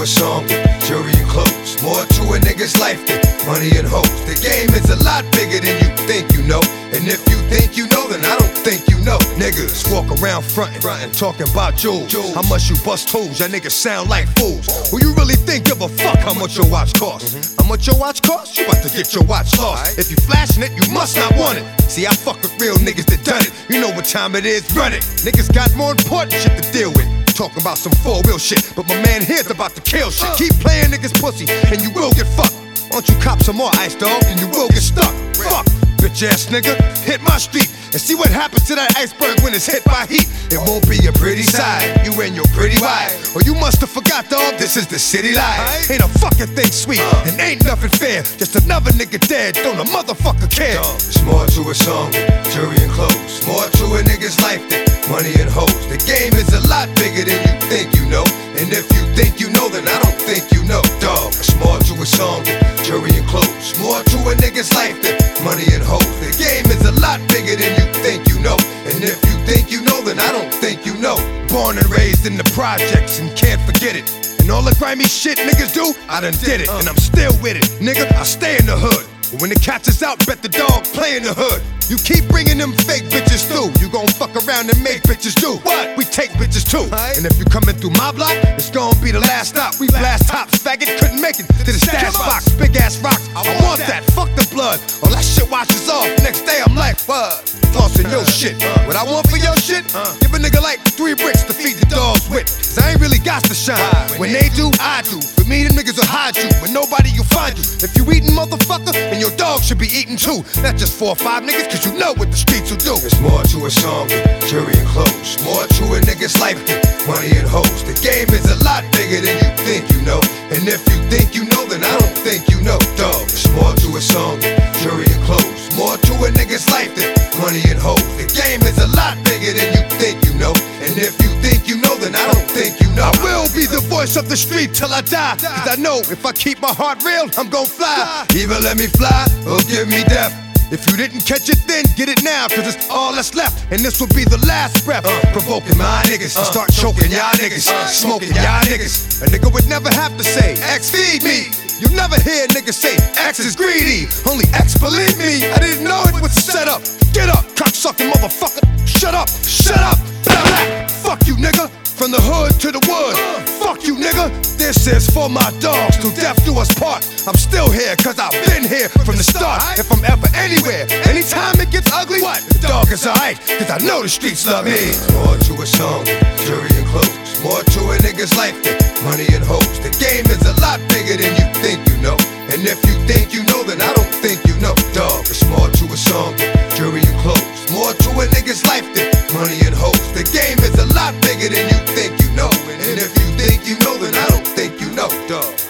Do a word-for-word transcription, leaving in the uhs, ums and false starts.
a song than jewelry and clothes. More to a nigga's life than money and hoes. The game is a lot bigger than you think you know. And if you think you know, then I don't think you know. Niggas walk around frontin', frontin', talking about jewels. How much you bust hoes, y'all niggas sound like fools. Who you really think give a fuck how much your watch costs? Mm-hmm. How much your watch costs? You about to get your watch lost. Right. If you flashing it, you must not want it. See, I fuck with real niggas that done it. You know what time it is, run it. Niggas got more important shit to deal with. Talking about some four-wheel shit, but my man here's about to kill shit. Uh. Keep playing niggas pussy, and you will get fucked. Why don't you cop some more ice, dog, and you will get stuck. Real. Fuck, bitch ass nigga, hit my street and see what happens to that iceberg when it's hit by heat. It won't be a pretty sight, you and your pretty wife. Or you must have forgot, dog, this is the city life. Ain't a fucking thing sweet, uh. and ain't nothing fair. Just another nigga dead, don't a motherfucker care. Dog, it's more to a song than jewelry and clothes. More to a nigga's life than money and hoes. The game is a lot bigger than you think you know. And if you think you know, then I don't think you know. Dog, it's more to a song than jewelry and clothes. More to a nigga's life than money and hoes. The game is a lot bigger than you think you know. And if you think you know, then I don't think you know. Born and raised in the projects and can't forget it. And all the grimy shit niggas do, I done did it. And I'm still with it, nigga, I stay in the hood. But when the catch is out, bet the dog play in the hood. You keep bringing them fake bitches through, you gon' fuck around and make bitches do what? We take bitches too. And if you coming through my block, it's gon' be the last stop. We blast tops, faggot couldn't make it to the stash box. Big ass rocks, I want that, fuck the blood. All that shit washes off, next day I'm like, what? Flossing your shit. What I want for your shit? Give a nigga like three bricks to feed the dogs with. Cause I ain't really got to shine. When they do, I do. For me, the niggas will hide you. When nobody will find you. If you eatin', motherfucker, then your dog should be eatin' too. Not just four or five niggas, cause you know what the streets will do. There's more to a song than jewelry and clothes. More to a nigga's life than money and hoes. The game is a lot bigger than you think you know. And if you think you know, then I don't think you know. Dog, there's more to a song than jewelry and clothes. More to a nigga's life than money and hoes. The game is a lot bigger than you think you know. And if you think you know, then I don't think you know. I will be the voice of the street till I die. Cause I know if I keep my heart real, I'm gon' fly. Either let me fly or give me death. If you didn't catch it then, get it now, cause it's all that's left. And this will be the last breath. uh, Provoking my niggas, uh, start choking y'all niggas, uh, smoking y'all niggas. A nigga would never have to say, X feed me. You never hear niggas say, X is greedy. Only X believe me, I didn't know it was set up. Get up, cocksucking motherfucker. Shut up, shut up, blah, blah. Fuck you nigga, from the hood to the wood. uh, Fuck you nigga, this is for my dogs, till death do us part. I'm still here, cause I've been here from the start. If I'm ever anywhere, anytime it gets ugly, what? The dog is alright, cause I know the streets love me. More to a song than jewelry and clothes. More to a nigga's life than money and hoes. The game is a lot bigger than you think you know. And if you think you know, then I don't think you know. Dog, it's more to a song than jewelry and clothes. More to a nigga's life than money and hoes. The game is a lot bigger than you think you know. And if you think you know, then I don't think you know. Dog.